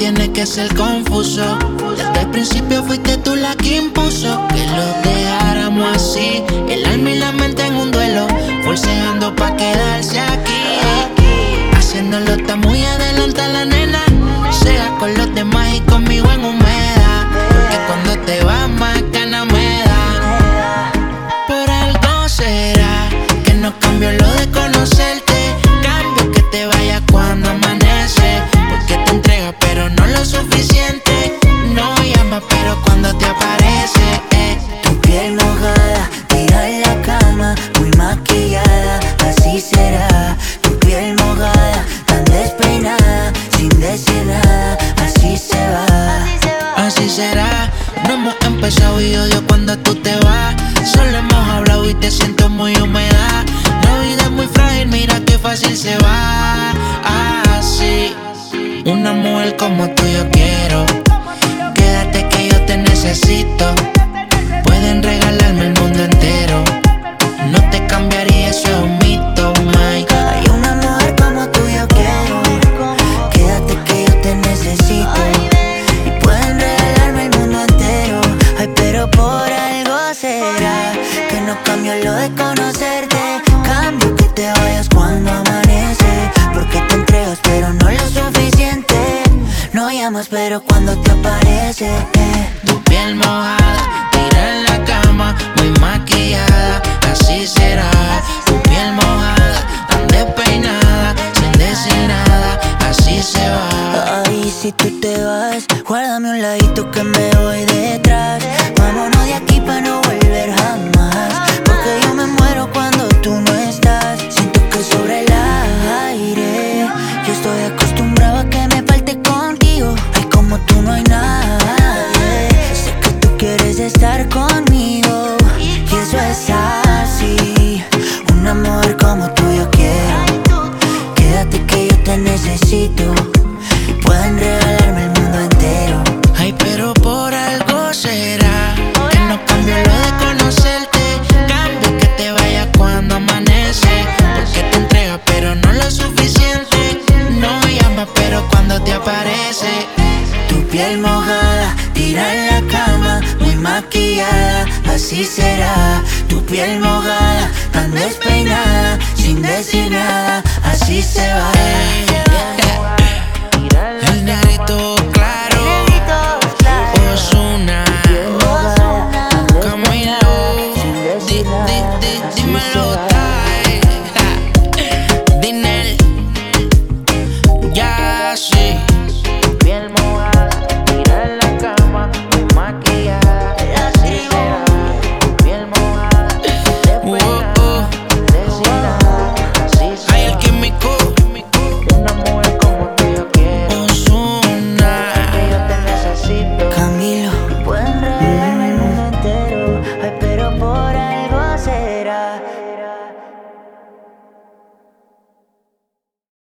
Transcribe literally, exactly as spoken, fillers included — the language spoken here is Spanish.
tiene que ser confuso. Desde el principio fuiste tú la que impuso que lo dejáramos así, el alma y la mente en un duelo, forceando pa' quedarse aquí. Haciéndolo está muy adelante la nena, sea con los demás y conmigo en humedad, porque cuando te vas más ganas me da. Por algo será que no cambio lo de conocerte, cambio que te vayas cuando amanece, porque te entregas pero no lo suficiente, no llamas pero cuando te aparece, eh. Tu piel mojada, tira en la cama, muy maquillada, así será. Tu piel mojada, tan despeinada, sin decir nada, así se va. Así será, no hemos empezado y odio cuando tú te vas. Solo hemos hablado y te siento muy húmeda. La vida es muy frágil, mira qué fácil se va. Así, una mujer como tú yo quiero. Quédate que yo te necesito. Pueden regalarme el mundo entero, no te cambiaría, eso es un mito, Mike. Hay una mujer como tú yo quiero. Quédate que yo te necesito. Y pueden regalarme el mundo entero. Ay, pero por algo será que no cambio lo de conocerte, cambio que te vayas cuando amanece, porque te entregas pero no lo suficiente, no llamas pero cuando te aparece, eh. Tu piel mojada, tira en la cama, muy maquillada, así será. Tu piel mojada, tan despeinada, sin decir nada, así se va. Ay, si tú te vas, guárdame un ladito que me voy detrás. Vámonos de aquí pa' no volver jamás, porque yo me muero cuando tú no estás. Siento que sobre el aire yo estoy acostumbrado a que me falte contigo. Ay, como tú no hay nadie. Sé que tú quieres estar conmigo y eso es así. Un amor como tú yo quiero. Quédate que yo te necesito. Y pueden regalarme el mundo entero. Ay, pero por algo será que no cambio lo de conocerte, cambio que te vayas cuando amanece, porque te entregas pero no lo suficiente, no llamas pero cuando te aparece. Tu piel mojada, tira en la cama, muy maquillada, así será. Tu piel mojada, tan despeinada, sin decir nada, así se va. El negrito claro, Ozuna, Camilo, di, di, di, dímelo.